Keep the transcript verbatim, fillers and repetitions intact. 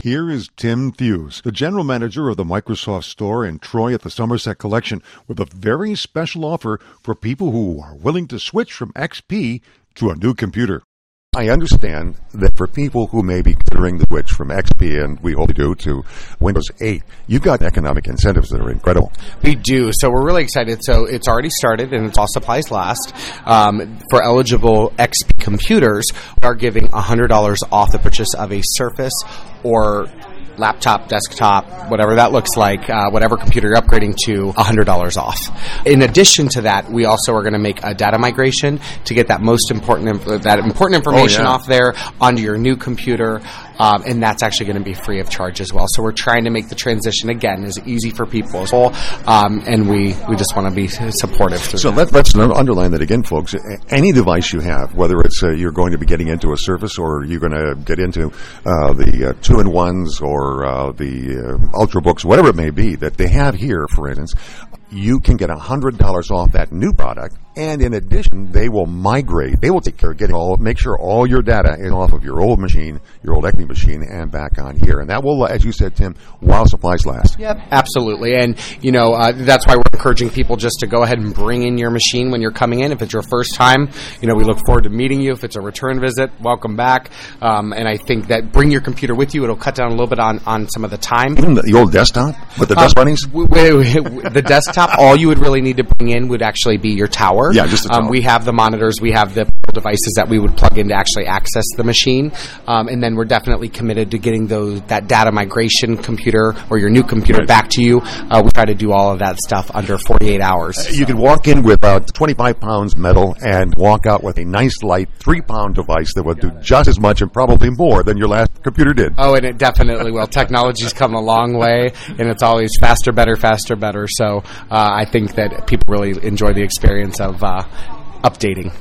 Here is Tim Thews, the general manager of the Microsoft Store in Troy at the Somerset Collection, with a very special offer for people who are willing to switch from X P to a new computer. I understand that for people who may be considering the switch from X P, and we hope to do, to Windows eight, you've got economic incentives that are incredible. We do. So we're really excited. So it's already started, and it's all supplies last. Um, for eligible X P computers, we are giving one hundred dollars off the purchase of a Surface or laptop, desktop, whatever that looks like, uh, whatever computer you're upgrading to, one hundred dollars off. In addition to that, we also are going to make a data migration to get that most important that important information oh, yeah. off there onto your new computer, um, and that's actually going to be free of charge as well. So we're trying to make the transition, again, as easy for people as well, um, and we, we just want to be supportive through So that. let, let's underline that again, folks. Any device you have, whether it's uh, you're going to be getting into a Surface or you're going to get into uh, the uh, two-in-ones or or uh, the uh, Ultrabooks, whatever it may be, that they have here, for instance, you can get one hundred dollars off that new product, and in addition, they will migrate. They will take care of getting all, make sure all your data is off of your old machine, your old X P machine, and back on here. And that will, as you said, Tim, while supplies last. Yep, absolutely. And, you know, uh, that's why we're encouraging people just to go ahead and bring in your machine when you're coming in. If it's your first time, you know, we look forward to meeting you. If it's a return visit, welcome back. Um, and I think that bring your computer with you. It'll cut down a little bit on, on some of the time. Even the, the old desktop with the dust um, bunnies? W- w- w- the desktop, all you would really need to bring in would actually be your tower. Yeah, just the tower. Um, we have the monitors. We have the devices that we would plug in to actually access the machine. Um, and then we're definitely committed to getting those that data migration computer or your new computer right. back to you. Uh, we try to do all of that stuff under forty-eight hours. Uh, you could walk in with about twenty-five pounds metal and walk out with a nice light three-pound device that will do just as much and probably more than your last computer did. Oh, and it definitely will. Technology's come a long way, and it's always faster, better, faster, better. So uh, I think that people really enjoy the experience of uh, updating.